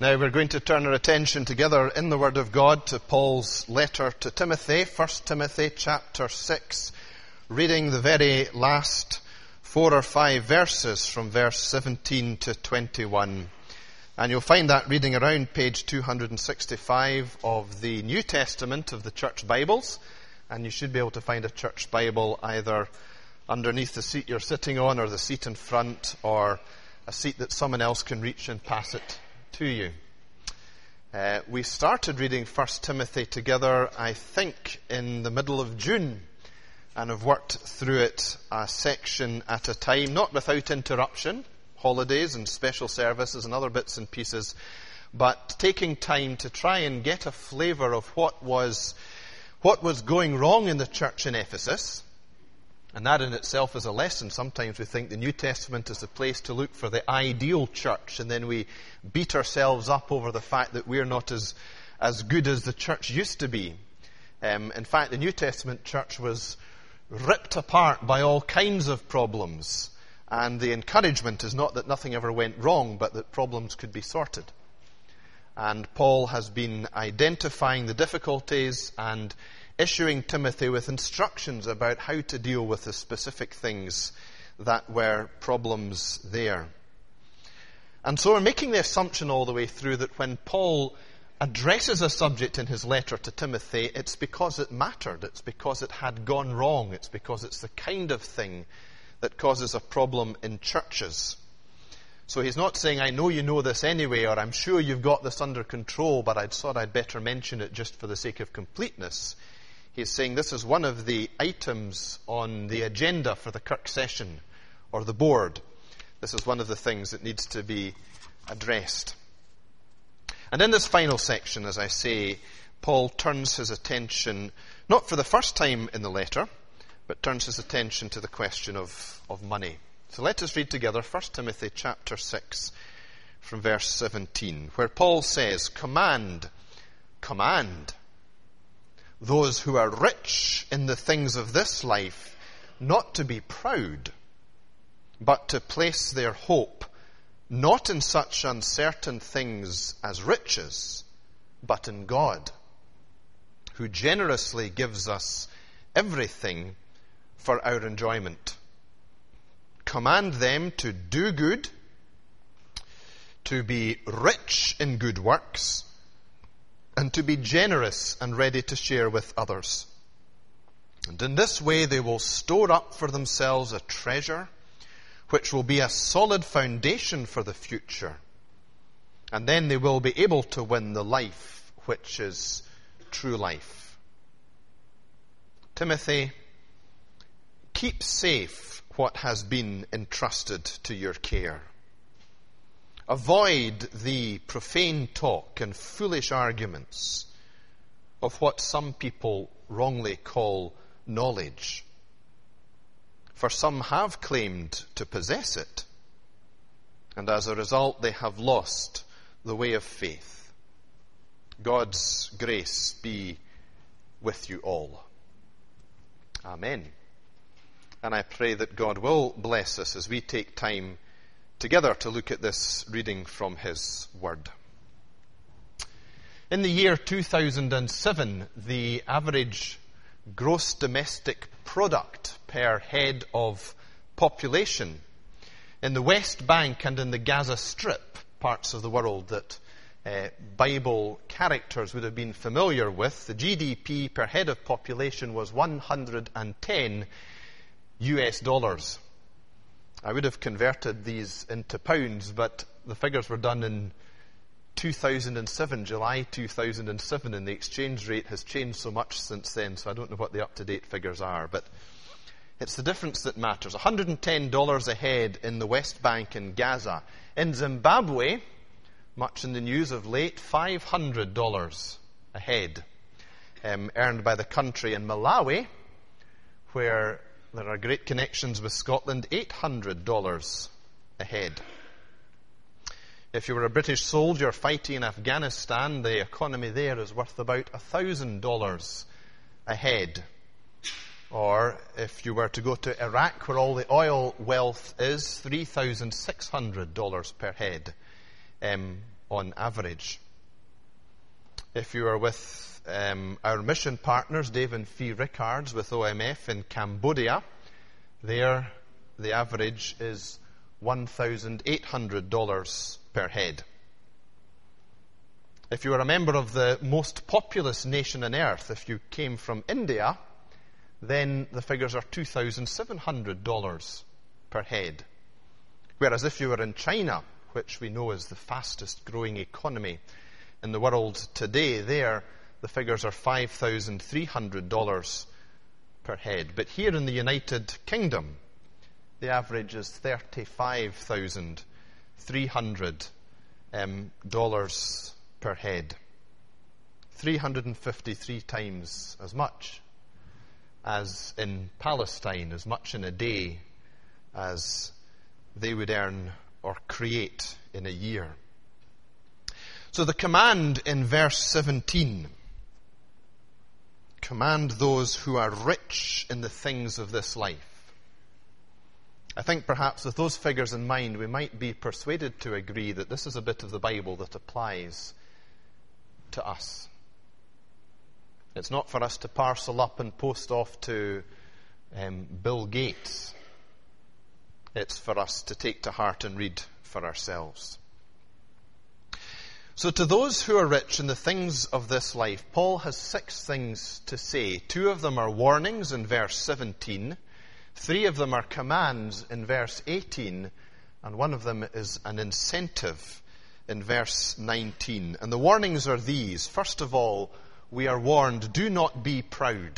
Now we're going to turn our attention together in the Word of God to Paul's letter to Timothy, 1 Timothy chapter 6, reading the very last 4 or 5 verses from verse 17 to 21. And you'll find that reading around page 265 of the New Testament of the Church Bibles. And you should be able to find a Church Bible either underneath the seat you're sitting on or the seat in front or a seat that someone else can reach and pass it to you. We started reading 1 Timothy together, I think, in the middle of June, and have worked through it a section at a time, not without interruption, holidays and special services and other bits and pieces, but taking time to try and get a flavour of what was going wrong in the church in Ephesus. And that in itself is a lesson. Sometimes we think the New Testament is the place to look for the ideal church, and then we beat ourselves up over the fact that we're not as good as the church used to be. In fact, the New Testament church was ripped apart by all kinds of problems. And the encouragement is not that nothing ever went wrong, but that problems could be sorted. And Paul has been identifying the difficulties and issuing Timothy with instructions about how to deal with the specific things that were problems there. And so we're making the assumption all the way through that when Paul addresses a subject in his letter to Timothy, it's because it mattered, it's because it had gone wrong, it's because it's the kind of thing that causes a problem in churches. So he's not saying, I know you know this anyway, or I'm sure you've got this under control, but I thought I'd better mention it just for the sake of completeness. He's saying this is one of the items on the agenda for the Kirk session or the board. This is one of the things that needs to be addressed. And in this final section, as I say, Paul turns his attention, not for the first time in the letter, but turns his attention to the question of money. So let us read together 1 Timothy chapter 6 from verse 17, where Paul says, Command those who are rich in the things of this life not to be proud, but to place their hope not in such uncertain things as riches, but in God, who generously gives us everything for our enjoyment. Command them to do good, to be rich in good works, and to be generous and ready to share with others. And in this way they will store up for themselves a treasure which will be a solid foundation for the future. And then they will be able to win the life which is true life. Timothy, keep safe what has been entrusted to your care. Avoid the profane talk and foolish arguments of what some people wrongly call knowledge. For some have claimed to possess it, and as a result they have lost the way of faith. God's grace be with you all. Amen. And I pray that God will bless us as we take time together to look at this reading from his word. In the year 2007, the average gross domestic product per head of population in the West Bank and in the Gaza Strip, parts of the world that Bible characters would have been familiar with, the GDP per head of population was $110. I would have converted these into pounds, but the figures were done in 2007, July 2007, and the exchange rate has changed so much since then, so I don't know what the up-to-date figures are, but it's the difference that matters. $110 a head in the West Bank and Gaza. In Zimbabwe, much in the news of late, $500 a head earned by the country. In Malawi, where there are great connections with Scotland, $800 a head. If you were a British soldier fighting in Afghanistan, the economy there is worth about $1,000 a head. Or if you were to go to Iraq, where all the oil wealth is, $3,600 per head on average. If you are with our mission partners, Dave and Fee Rickards with OMF in Cambodia, there the average is $1,800 per head. If you are a member of the most populous nation on earth, if you came from India, then the figures are $2,700 per head. Whereas if you were in China, which we know is the fastest growing economy in the world today, there the figures are $5,300 per head. But here in the United Kingdom, the average is $35,300 per head. 353 times as much as in Palestine, as much in a day as they would earn or create in a year. So the command in verse 17, command those who are rich in the things of this life. I think perhaps with those figures in mind, we might be persuaded to agree that this is a bit of the Bible that applies to us. It's not for us to parcel up and post off to Bill Gates. It's for us to take to heart and read for ourselves. So to those who are rich in the things of this life, Paul has 6 things to say. 2 of them are warnings in verse 17. 3 of them are commands in verse 18. And 1 of them is an incentive in verse 19. And the warnings are these. First of all, we are warned, do not be proud.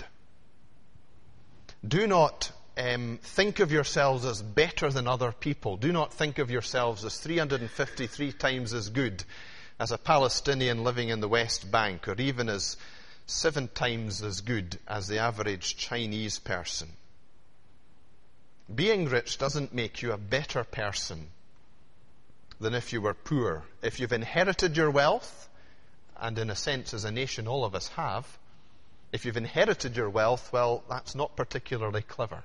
Do not think of yourselves as better than other people. Do not think of yourselves as 353 times as good as a Palestinian living in the West Bank, or even as 7 times as good as the average Chinese person. Being rich doesn't make you a better person than if you were poor. If you've inherited your wealth, and in a sense as a nation all of us have, if you've inherited your wealth, well, that's not particularly clever.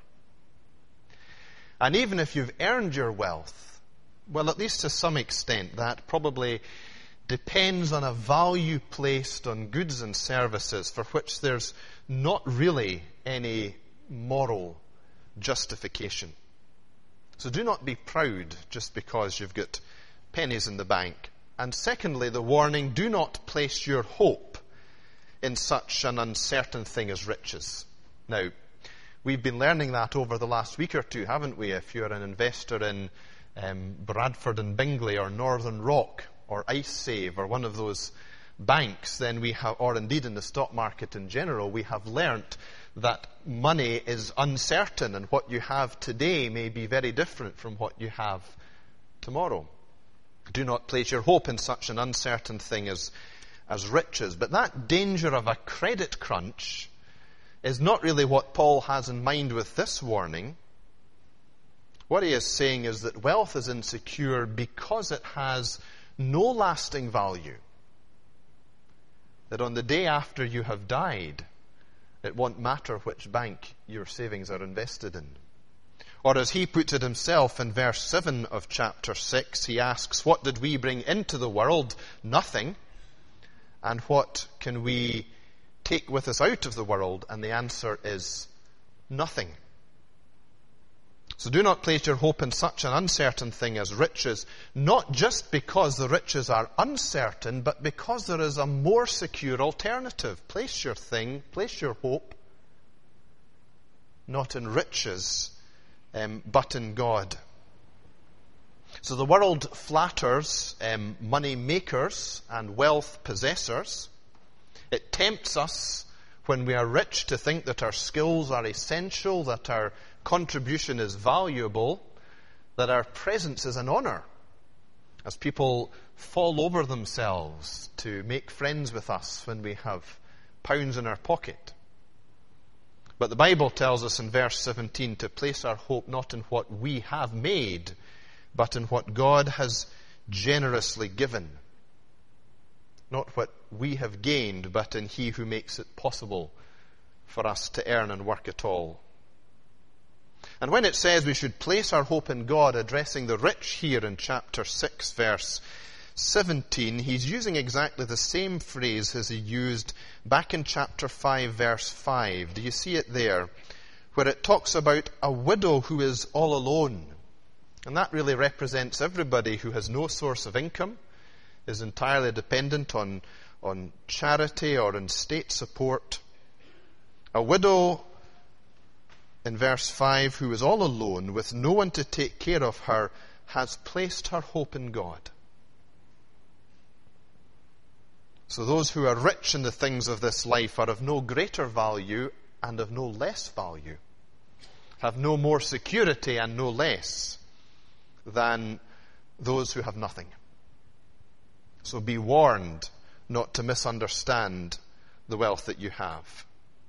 And even if you've earned your wealth, well, at least to some extent, that probably depends on a value placed on goods and services for which there's not really any moral justification. So do not be proud just because you've got pennies in the bank. And secondly, the warning, do not place your hope in such an uncertain thing as riches. Now, we've been learning that over the last week or two, haven't we? If you're an investor in Bradford and Bingley or Northern Rock or IceSave or one of those banks, then we have, or indeed in the stock market in general, we have learnt that money is uncertain and what you have today may be very different from what you have tomorrow. Do not place your hope in such an uncertain thing as riches. But that danger of a credit crunch is not really what Paul has in mind with this warning. What he is saying is that wealth is insecure because it has no lasting value. That on the day after you have died, it won't matter which bank your savings are invested in. Or as he puts it himself in verse 7 of chapter 6, he asks, what did we bring into the world? Nothing. And what can we take with us out of the world? And the answer is nothing. So do not place your hope in such an uncertain thing as riches, not just because the riches are uncertain, but because there is a more secure alternative. Place your hope, not in riches, but in God. So the world flatters money makers and wealth possessors. It tempts us when we are rich to think that our skills are essential, that our contribution is valuable, that our presence is an honor, as people fall over themselves to make friends with us when we have pounds in our pocket. But the Bible tells us in verse 17 to place our hope not in what we have made, but in what God has generously given. Not what we have gained, but in He who makes it possible for us to earn and work at all. And when it says we should place our hope in God, addressing the rich here in chapter 6, verse 17, he's using exactly the same phrase as he used back in chapter 5, verse 5. Do you see it there? Where it talks about a widow who is all alone. And that really represents everybody who has no source of income, is entirely dependent on charity or on state support. A widow, in verse 5, who is all alone with no one to take care of her, has placed her hope in God. So those who are rich in the things of this life are of no greater value and of no less value, have no more security and no less than those who have nothing. So be warned not to misunderstand the wealth that you have.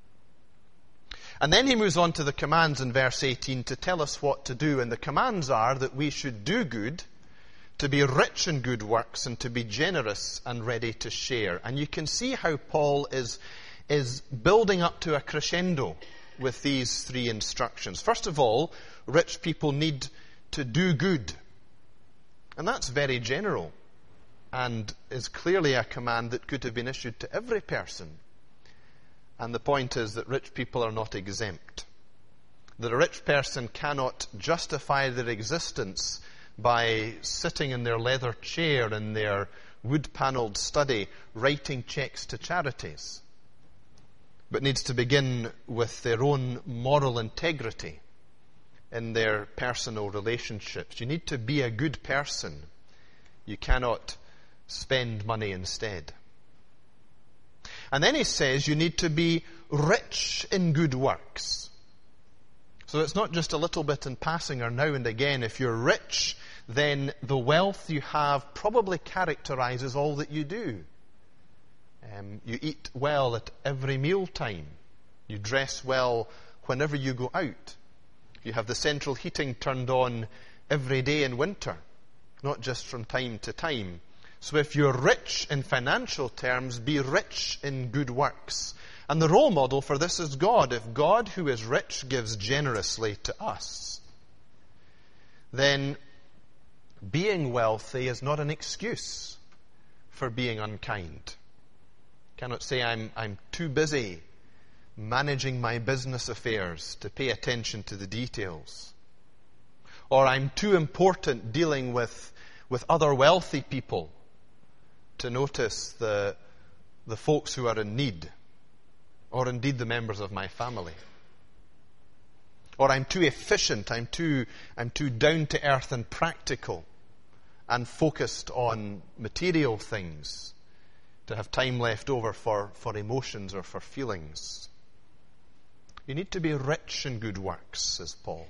And then he moves on to the commands in verse 18 to tell us what to do. And the commands are that we should do good, to be rich in good works, and to be generous and ready to share. And you can see how Paul is building up to a crescendo with these three instructions. First of all, rich people need to do good. And that's very general and is clearly a command that could have been issued to every person. And the point is that rich people are not exempt. That a rich person cannot justify their existence by sitting in their leather chair in their wood-panelled study writing checks to charities, but needs to begin with their own moral integrity in their personal relationships. You need to be a good person. You cannot spend money instead. And then he says you need to be rich in good works. So it's not just a little bit in passing or now and again. If you're rich, then the wealth you have probably characterizes all that you do. You eat well at every mealtime. You dress well whenever you go out. You have the central heating turned on every day in winter, not just from time to time. So if you're rich in financial terms, be rich in good works. And the role model for this is God. If God, who is rich, gives generously to us, then being wealthy is not an excuse for being unkind. You cannot say, I'm too busy managing my business affairs to pay attention to the details. Or I'm too important dealing with other wealthy people to notice the folks who are in need, or indeed the members of my family. Or I'm too efficient, I'm too down to earth and practical and focused on material things to have time left over for emotions or for feelings. You need to be rich in good works, says Paul.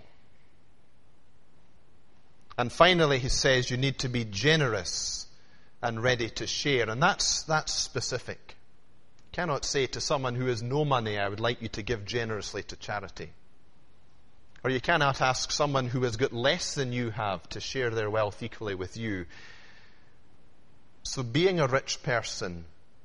And finally, he says you need to be generous and ready to share. And that's specific. You cannot say to someone who has no money, I would like you to give generously to charity. Or you cannot ask someone who has got less than you have to share their wealth equally with you. So being a rich person,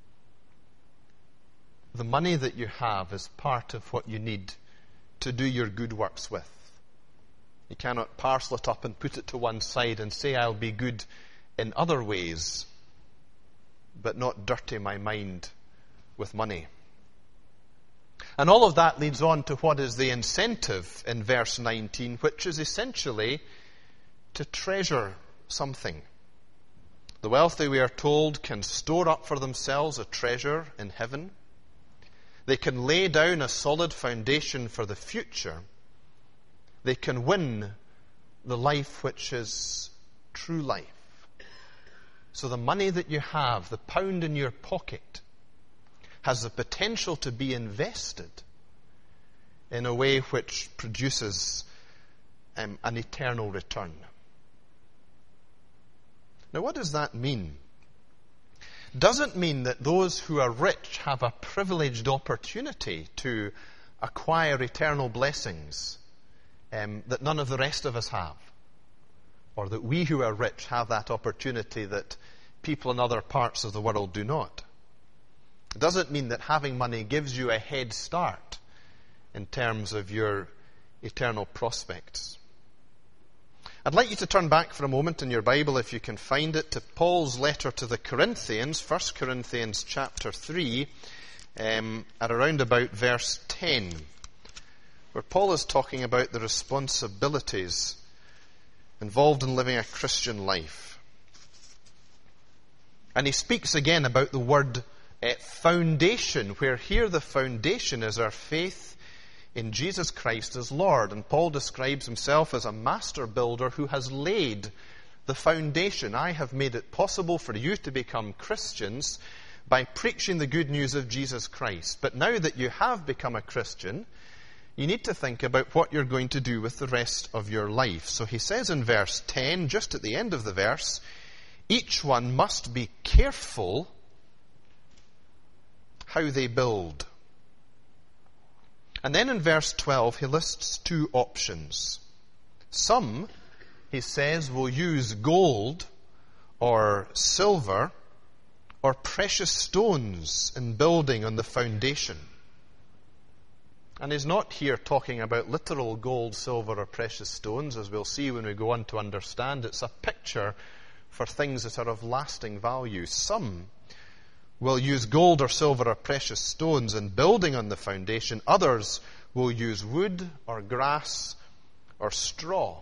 the money that you have is part of what you need to do your good works with. You cannot parcel it up and put it to one side and say, I'll be good in other ways, but not dirty my mind with money. And all of that leads on to what is the incentive in verse 19, which is essentially to treasure something. The wealthy, we are told, can store up for themselves a treasure in heaven. They can lay down a solid foundation for the future. They can win the life which is true life. So the money that you have, the pound in your pocket, has the potential to be invested in a way which produces an eternal return. Now, what does that mean? Doesn't mean that those who are rich have a privileged opportunity to acquire eternal blessings that none of the rest of us have, or that we who are rich have that opportunity that people in other parts of the world do not. It doesn't mean that having money gives you a head start in terms of your eternal prospects. I'd like you to turn back for a moment in your Bible, if you can find it, to Paul's letter to the Corinthians, 1 Corinthians chapter 3, at around about verse 10, where Paul is talking about the responsibilities involved in living a Christian life. And he speaks again about the word foundation, where here the foundation is our faith in Jesus Christ as Lord. And Paul describes himself as a master builder who has laid the foundation. I have made it possible for you to become Christians by preaching the good news of Jesus Christ. But now that you have become a Christian, you need to think about what you're going to do with the rest of your life. So he says in verse 10, just at the end of the verse, each one must be careful how they build. And then in verse 12, he lists two options. Some, he says, will use gold or silver or precious stones in building on the foundation. And he's not here talking about literal gold, silver, or precious stones, as we'll see when we go on to understand. It's a picture for things that are of lasting value. Some will use gold or silver or precious stones in building on the foundation. Others will use wood or grass or straw.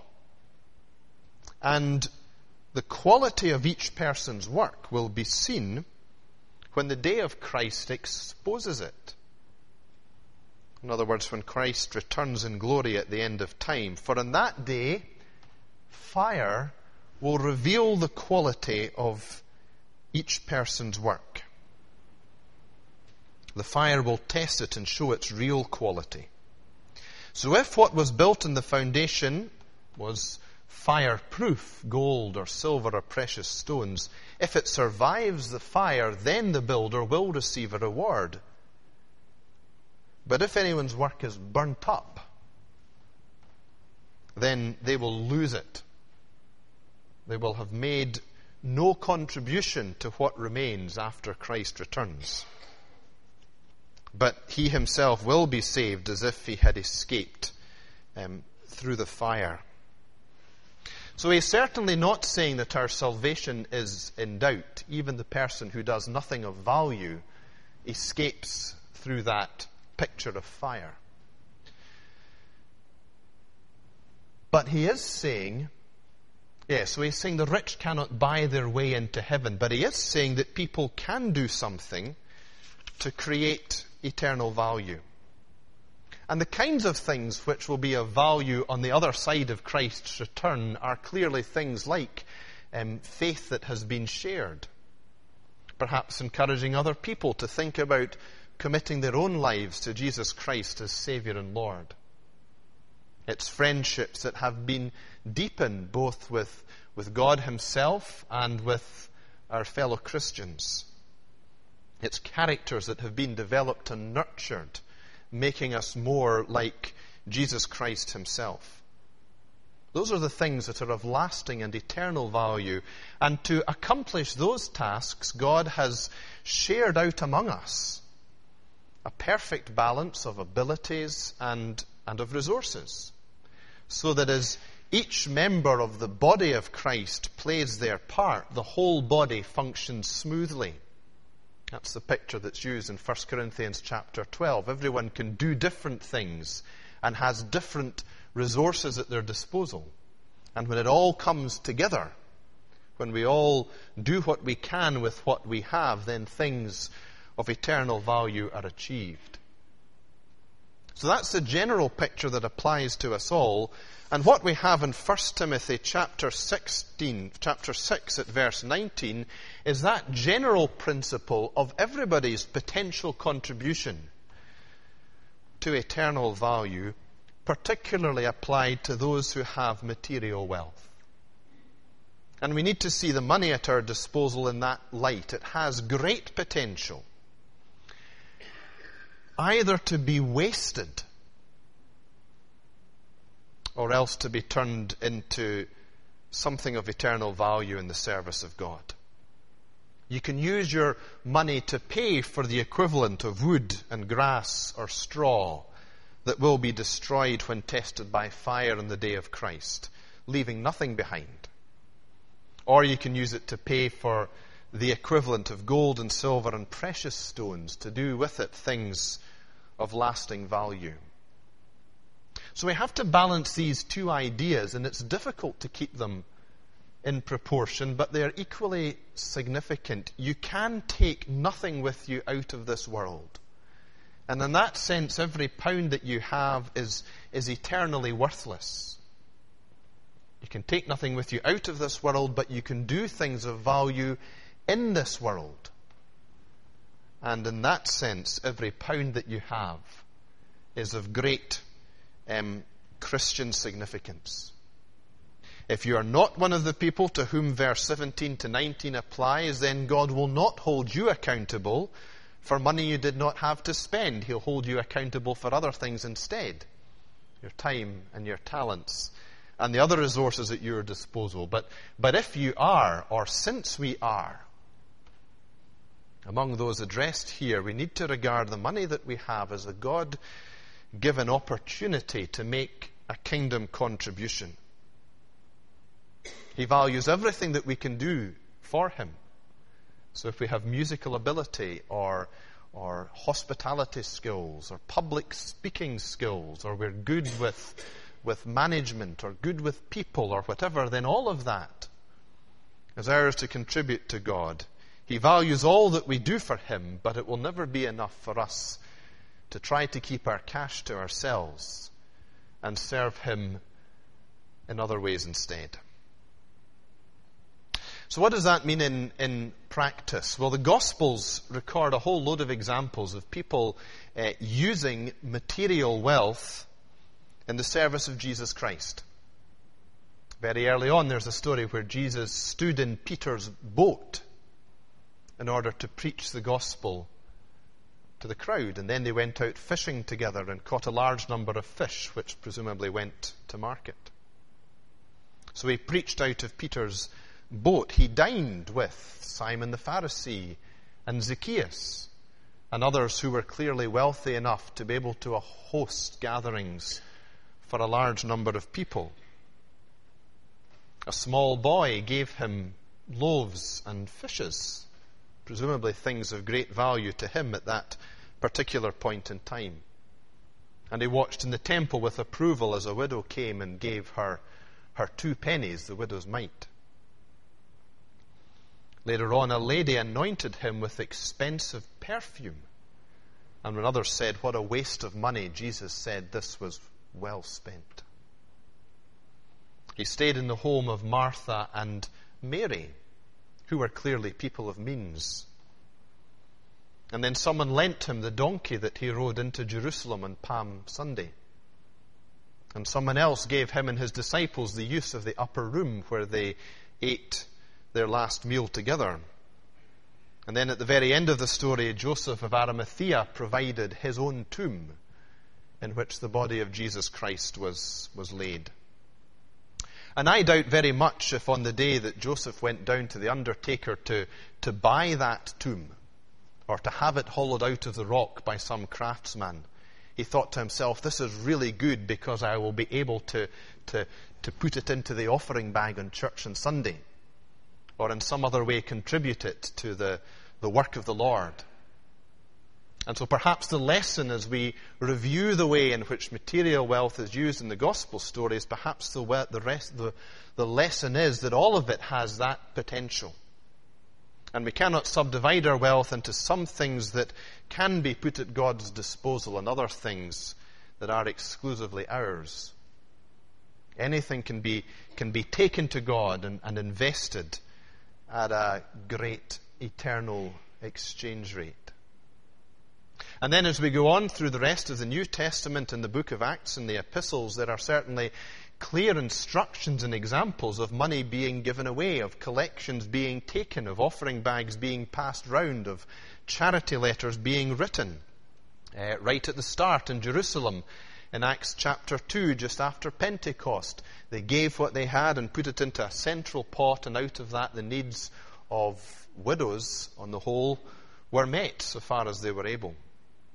And the quality of each person's work will be seen when the day of Christ exposes it. In other words, when Christ returns in glory at the end of time. For on that day, fire will reveal the quality of each person's work. The fire will test it and show its real quality. So if what was built in the foundation was fireproof, gold or silver or precious stones, if it survives the fire, then the builder will receive a reward. But if anyone's work is burnt up, then they will lose it. They will have made no contribution to what remains after Christ returns. But he himself will be saved as if he had escaped through the fire. So he's certainly not saying that our salvation is in doubt. Even the person who does nothing of value escapes through that picture of fire. But he is saying, so he's saying the rich cannot buy their way into heaven, but he is saying that people can do something to create eternal value. And the kinds of things which will be of value on the other side of Christ's return are clearly things like faith that has been shared. Perhaps encouraging other people to think about committing their own lives to Jesus Christ as Saviour and Lord. It's friendships that have been deepened both with God himself and with our fellow Christians. It's characters that have been developed and nurtured, making us more like Jesus Christ himself. Those are the things that are of lasting and eternal value. And to accomplish those tasks, God has shared out among us a perfect balance of abilities and of resources, so that as each member of the body of Christ plays their part, the whole body functions smoothly. That's the picture that's used in 1 Corinthians chapter 12. Everyone can do different things and has different resources at their disposal. And when it all comes together, when we all do what we can with what we have, then things of eternal value are achieved. So that's the general picture that applies to us all. And what we have in 1 Timothy chapter 6 at verse 19 is that general principle of everybody's potential contribution to eternal value, particularly applied to those who have material wealth. And we need to see the money at our disposal in that light. It has great potential, either to be wasted or else to be turned into something of eternal value in the service of God. You can use your money to pay for the equivalent of wood and grass or straw that will be destroyed when tested by fire on the day of Christ. leaving nothing behind. Or you can use it to pay for the equivalent of gold and silver and precious stones, to do with it things of lasting value. So we have to balance these two ideas, and it's difficult to keep them in proportion, but they are equally significant. You can take nothing with you out of this world. And in that sense, every pound that you have is eternally worthless. You can take nothing with you out of this world, but you can do things of value in this world. And in that sense, every pound that you have is of great Christian significance. If you are not one of the people to whom verse 17 to 19 applies, then God will not hold you accountable for money you did not have to spend. He'll hold you accountable for other things instead. Your time and your talents and the other resources at your disposal. But if you are, or since we are, among those addressed here, we need to regard the money that we have as a God-given opportunity to make a kingdom contribution. He values everything that we can do for Him. So if we have musical ability or hospitality skills or public speaking skills, or we're good with management or good with people or whatever, then all of that is ours to contribute to God. He values all that we do for Him, but it will never be enough for us to try to keep our cash to ourselves and serve Him in other ways instead. So what does that mean in practice? Well, the Gospels record a whole load of examples of people using material wealth in the service of Jesus Christ. Very early on, there's a story where Jesus stood in Peter's boat in order to preach the gospel to the crowd. And then they went out fishing together and caught a large number of fish, which presumably went to market. So he preached out of Peter's boat. He dined with Simon the Pharisee and Zacchaeus and others who were clearly wealthy enough to be able to host gatherings for a large number of people. A small boy gave him loaves and fishes, presumably things of great value to him at that particular point in time. And he watched in the temple with approval as a widow came and gave her 2 pennies, the widow's mite. Later on, a lady anointed him with expensive perfume. And when others said, "What a waste of money," Jesus said, "This was well spent." He stayed in the home of Martha and Mary, who were clearly people of means. And then someone lent him the donkey that he rode into Jerusalem on Palm Sunday. And someone else gave him and his disciples the use of the upper room where they ate their last meal together. And then at the very end of the story, Joseph of Arimathea provided his own tomb in which the body of Jesus Christ was laid. And I doubt very much if on the day that Joseph went down to the undertaker to buy that tomb, or to have it hollowed out of the rock by some craftsman, he thought to himself, "This is really good because I will be able to put it into the offering bag on church on Sunday, or in some other way contribute it to the work of the Lord." And so perhaps the lesson as we review the way in which material wealth is used in the gospel stories, perhaps the lesson is that all of it has that potential. And we cannot subdivide our wealth into some things that can be put at God's disposal and other things that are exclusively ours. Anything can be taken to God and invested at a great eternal exchange rate. And then as we go on through the rest of the New Testament and the book of Acts and the epistles, there are certainly clear instructions and examples of money being given away, of collections being taken, of offering bags being passed round, of charity letters being written. Right at the start in Jerusalem, in Acts chapter 2, just after Pentecost, they gave what they had and put it into a central pot, and out of that the needs of widows on the whole were met so far as they were able.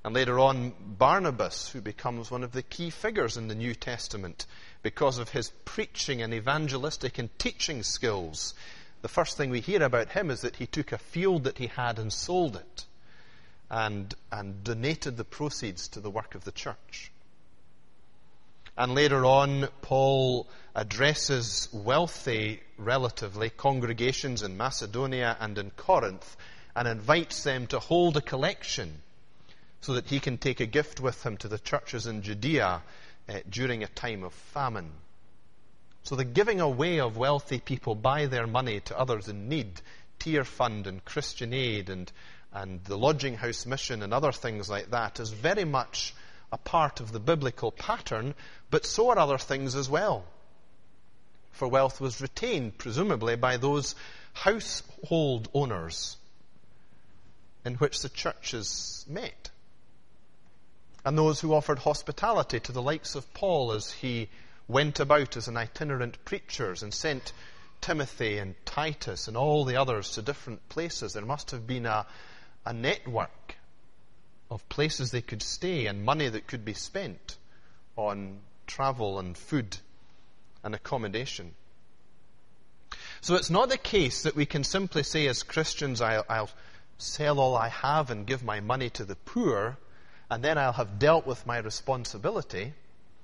And later on, Barnabas, who becomes one of the key figures in the New Testament because of his preaching and evangelistic and teaching skills. The first thing we hear about him is that he took a field that he had and sold it and donated the proceeds to the work of the church. And later on, Paul addresses wealthy, relatively, congregations in Macedonia and in Corinth and invites them to hold a collection so that he can take a gift with him to the churches in Judea during a time of famine. So the giving away of wealthy people by their money to others in need, Tear Fund and Christian Aid and the Lodging House Mission and other things like that, is very much a part of the biblical pattern, but so are other things as well. For wealth was retained, presumably, by those household owners in which the churches met, and those who offered hospitality to the likes of Paul as he went about as an itinerant preacher and sent Timothy and Titus and all the others to different places. There must have been a network of places they could stay and money that could be spent on travel and food and accommodation. So it's not the case that we can simply say as Christians, I'll sell all I have and give my money to the poor, and then I'll have dealt with my responsibility.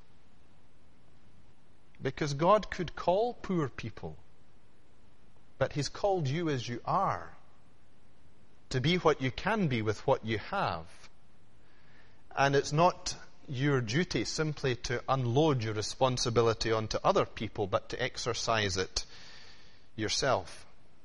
Because God could call poor people, but He's called you as you are, to be what you can be with what you have. And it's not your duty simply to unload your responsibility onto other people, but to exercise it yourself.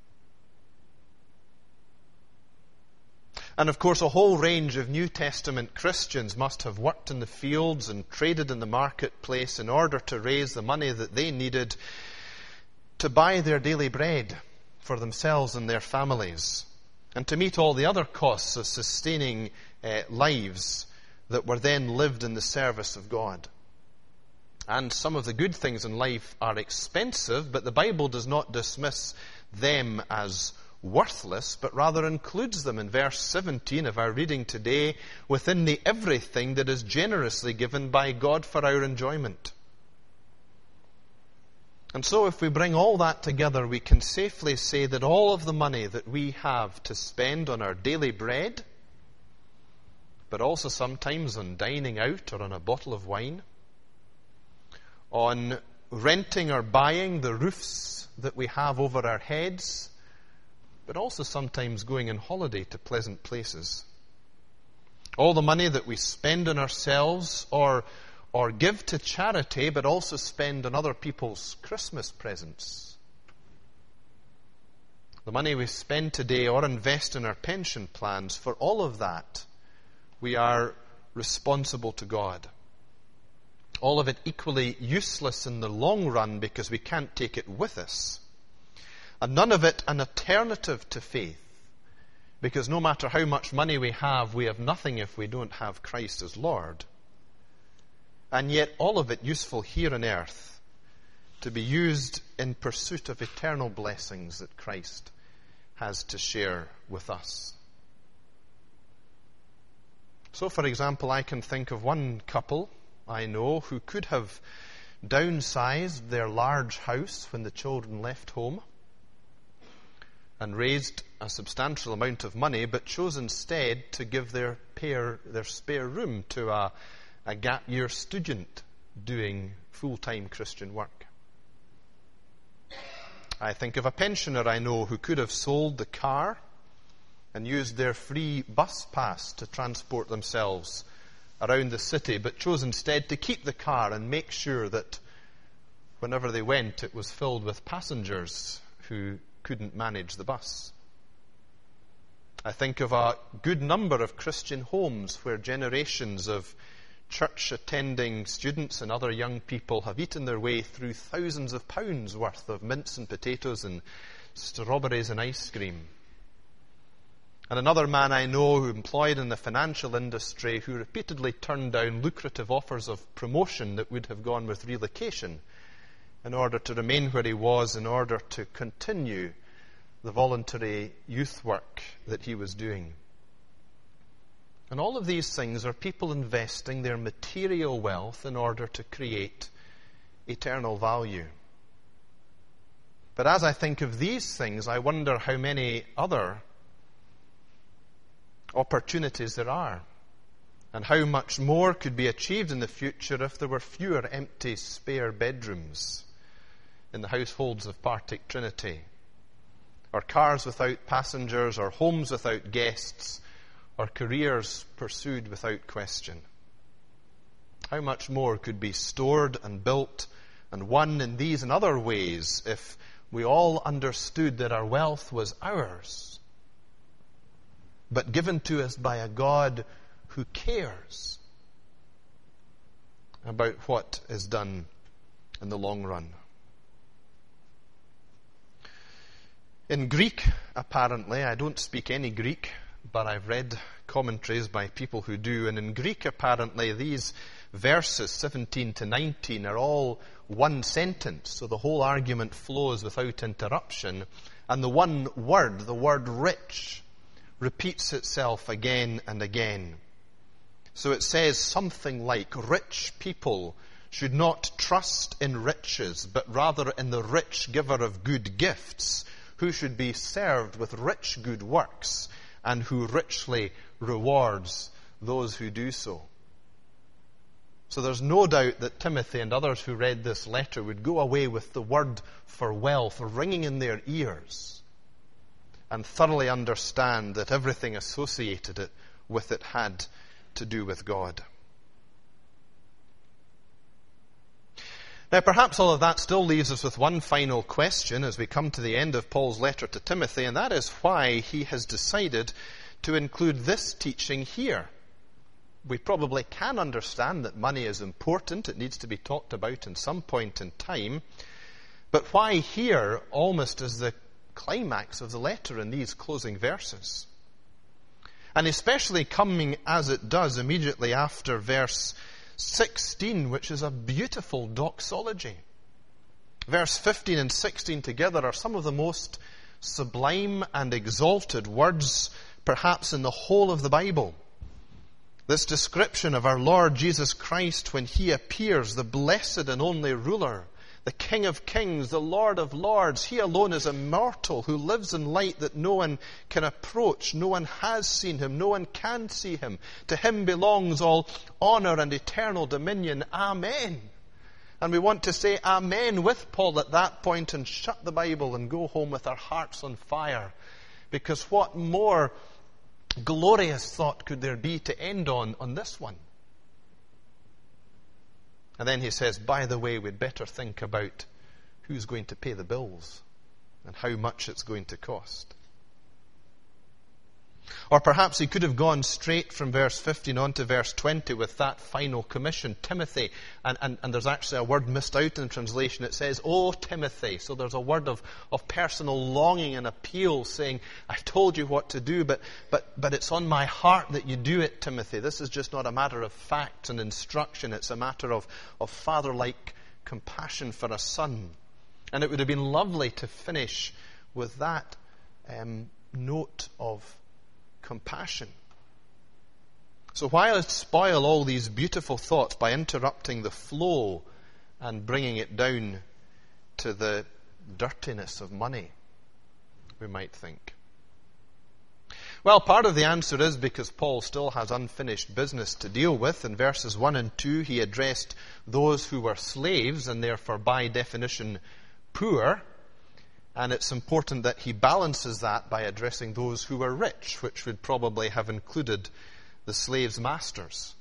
And of course, a whole range of New Testament Christians must have worked in the fields and traded in the marketplace in order to raise the money that they needed to buy their daily bread for themselves and their families, and to meet all the other costs of sustaining lives that were then lived in the service of God. And some of the good things in life are expensive, but the Bible does not dismiss them as worthless, but rather includes them in verse 17 of our reading today within the everything that is generously given by God for our enjoyment. And so if we bring all that together, we can safely say that all of the money that we have to spend on our daily bread, but also sometimes on dining out or on a bottle of wine, on renting or buying the roofs that we have over our heads, but also sometimes going on holiday to pleasant places. All the money that we spend on ourselves or give to charity, but also spend on other people's Christmas presents. The money we spend today or invest in our pension plans, for all of that, we are responsible to God. All of it equally useless in the long run because we can't take it with us. And none of it an alternative to faith, because no matter how much money we have nothing if we don't have Christ as Lord. And yet all of it useful here on earth to be used in pursuit of eternal blessings that Christ has to share with us. So, for example, I can think of one couple I know who could have downsized their large house when the children left home and raised a substantial amount of money, but chose instead to give their spare room to a gap year student doing full-time Christian work. I think of a pensioner I know who could have sold the car and used their free bus pass to transport themselves around the city, but chose instead to keep the car and make sure that whenever they went, it was filled with passengers who couldn't manage the bus. I think of a good number of Christian homes where generations of church-attending students and other young people have eaten their way through thousands of pounds worth of mince and potatoes and strawberries and ice cream. And another man I know who employed in the financial industry who repeatedly turned down lucrative offers of promotion that would have gone with relocation in order to remain where he was, in order to continue the voluntary youth work that he was doing. And all of these things are people investing their material wealth in order to create eternal value. But as I think of these things, I wonder how many other opportunities there are, and how much more could be achieved in the future if there were fewer empty spare bedrooms in the households of Partick Trinity, or cars without passengers, or homes without guests, or careers pursued without question. How much more could be stored and built and won in these and other ways if we all understood that our wealth was ours, but given to us by a God who cares about what is done in the long run. In Greek, apparently, I don't speak any Greek, but I've read commentaries by people who do, and in Greek, apparently, these verses 17 to 19 are all one sentence, so the whole argument flows without interruption, and the one word, the word rich, repeats itself again and again. So it says something like, rich people should not trust in riches, but rather in the rich giver of good gifts, who should be served with rich good works, and who richly rewards those who do so. So there's no doubt that Timothy and others who read this letter would go away with the word for wealth ringing in their ears, and thoroughly understand that everything associated with it had to do with God. Now, perhaps all of that still leaves us with one final question as we come to the end of Paul's letter to Timothy, and that is why he has decided to include this teaching here. We probably can understand that money is important. It needs to be talked about in some point in time. But why here, almost as the climax of the letter in these closing verses? And especially coming as it does immediately after verse 16, which is a beautiful doxology. Verse 15 and 16 together are some of the most sublime and exalted words, perhaps in the whole of the Bible. This description of our Lord Jesus Christ when he appears, the blessed and only ruler, the King of kings, the Lord of lords. He alone is immortal, who lives in light that no one can approach. No one has seen him. No one can see him. To him belongs all honor and eternal dominion. Amen. And we want to say amen with Paul at that point and shut the Bible and go home with our hearts on fire. Because what more glorious thought could there be to end on this one? And then he says, by the way, we'd better think about who's going to pay the bills and how much it's going to cost. Or perhaps he could have gone straight from verse 15 on to verse 20 with that final commission, Timothy. And there's actually a word missed out in the translation. It says, "Oh, Timothy." So there's a word of personal longing and appeal saying, I've told you what to do, but it's on my heart that you do it, Timothy. This is just not a matter of fact and instruction. It's a matter of father-like compassion for a son. And it would have been lovely to finish with that note of compassion. So why spoil all these beautiful thoughts by interrupting the flow and bringing it down to the dirtiness of money, we might think? Well, part of the answer is because Paul still has unfinished business to deal with. In verses 1 and 2, he addressed those who were slaves and therefore by definition poor. And it's important that he balances that by addressing those who were rich, which would probably have included the slaves' masters.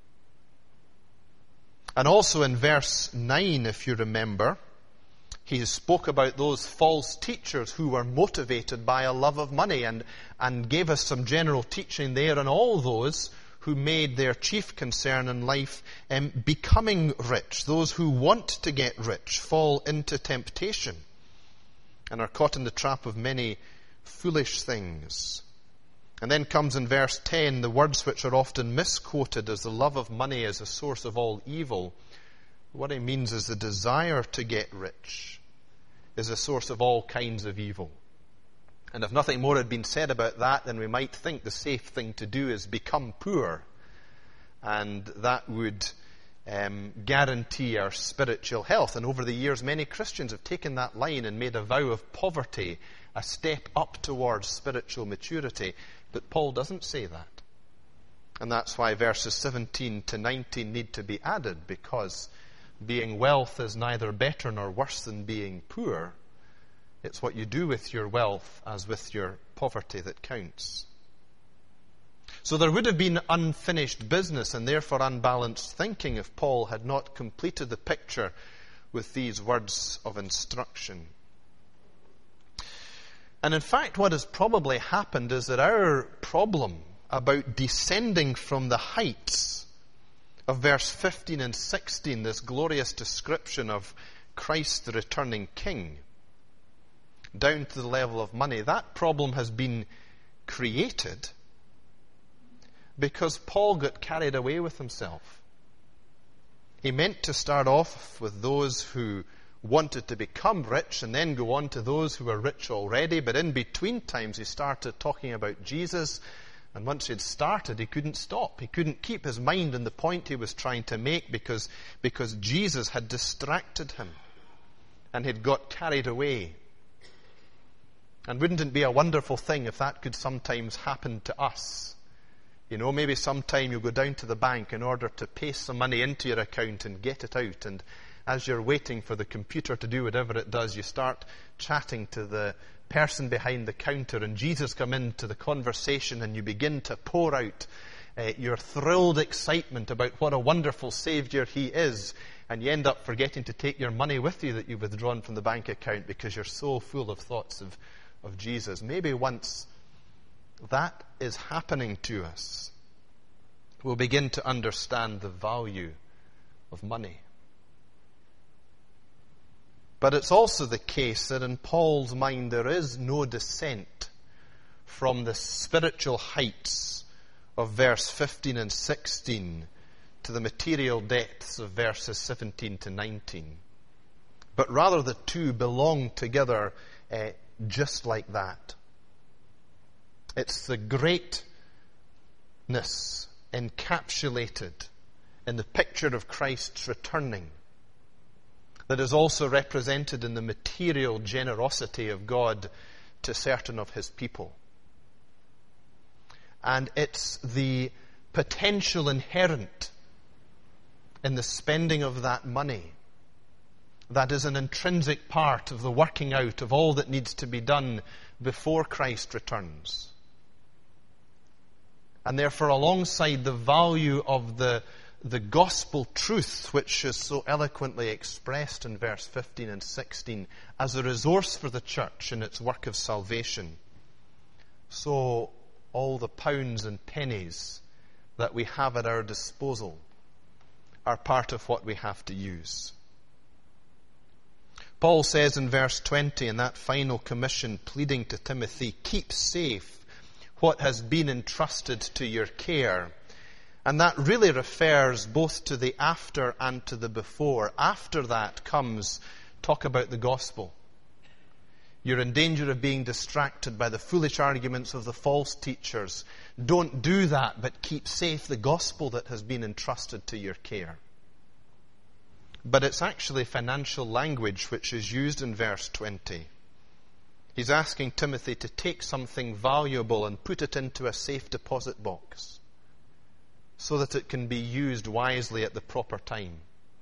And also in verse 9, if you remember, he spoke about those false teachers who were motivated by a love of money and gave us some general teaching there on all those who made their chief concern in life becoming rich. Those who want to get rich fall into temptation and are caught in the trap of many foolish things. And then comes in verse 10 the words which are often misquoted as the love of money as a source of all evil. What he means is the desire to get rich is a source of all kinds of evil. And if nothing more had been said about that, then we might think the safe thing to do is become poor. And that would guarantee our spiritual health. And over the years, many Christians have taken that line and made a vow of poverty, a step up towards spiritual maturity. But Paul doesn't say that. And that's why verses 17 to 19 need to be added, because being wealth is neither better nor worse than being poor. It's what you do with your wealth as with your poverty that counts. So there would have been unfinished business and therefore unbalanced thinking if Paul had not completed the picture with these words of instruction. And in fact, what has probably happened is that our problem about descending from the heights of verse 15 and 16, this glorious description of Christ the returning King, down to the level of money, that problem has been created because Paul got carried away with himself. He meant to start off with those who wanted to become rich and then go on to those who were rich already, but in between times he started talking about Jesus, and once he'd started, he couldn't stop. He couldn't keep his mind on the point he was trying to make because Jesus had distracted him and he'd got carried away. And wouldn't it be a wonderful thing if that could sometimes happen to us? You know, maybe sometime you'll go down to the bank in order to paste some money into your account and get it out. And as you're waiting for the computer to do whatever it does, you start chatting to the person behind the counter, and Jesus come into the conversation, and you begin to pour out your thrilled excitement about what a wonderful Saviour He is. And you end up forgetting to take your money with you that you've withdrawn from the bank account because you're so full of thoughts of Jesus. Maybe once that is happening to us, we'll begin to understand the value of money. But it's also the case that in Paul's mind there is no descent from the spiritual heights of verse 15 and 16 to the material depths of verses 17 to 19. But rather the two belong together just like that. It's the greatness encapsulated in the picture of Christ's returning that is also represented in the material generosity of God to certain of His people. And it's the potential inherent in the spending of that money that is an intrinsic part of the working out of all that needs to be done before Christ returns. And therefore, alongside the value of the gospel truth, which is so eloquently expressed in verse 15 and 16, as a resource for the church in its work of salvation, so all the pounds and pennies that we have at our disposal are part of what we have to use. Paul says in verse 20, in that final commission, pleading to Timothy, keep safe what has been entrusted to your care. And that really refers both to the after and to the before. After that comes talk about the gospel. You're in danger of being distracted by the foolish arguments of the false teachers. Don't do that, but keep safe the gospel that has been entrusted to your care. But it's actually financial language which is used in verse 20. He's asking Timothy to take something valuable and put it into a safe deposit box so that it can be used wisely at the proper time.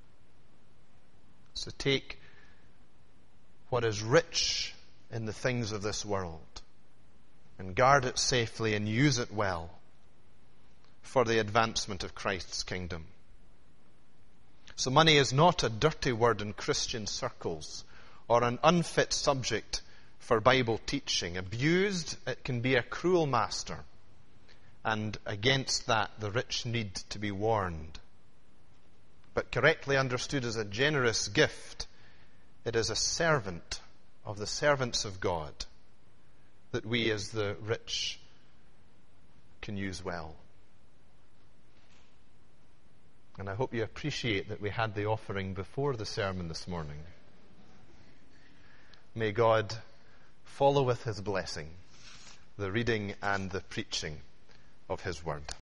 So take what is rich in the things of this world and guard it safely and use it well for the advancement of Christ's kingdom. So money is not a dirty word in Christian circles or an unfit subject for Bible teaching. Abused, it can be a cruel master. And against that, the rich need to be warned. But correctly understood as a generous gift, it is a servant of the servants of God that we as the rich can use well. And I hope you appreciate that we had the offering before the sermon this morning. May God follow with His blessing the reading and the preaching of his word.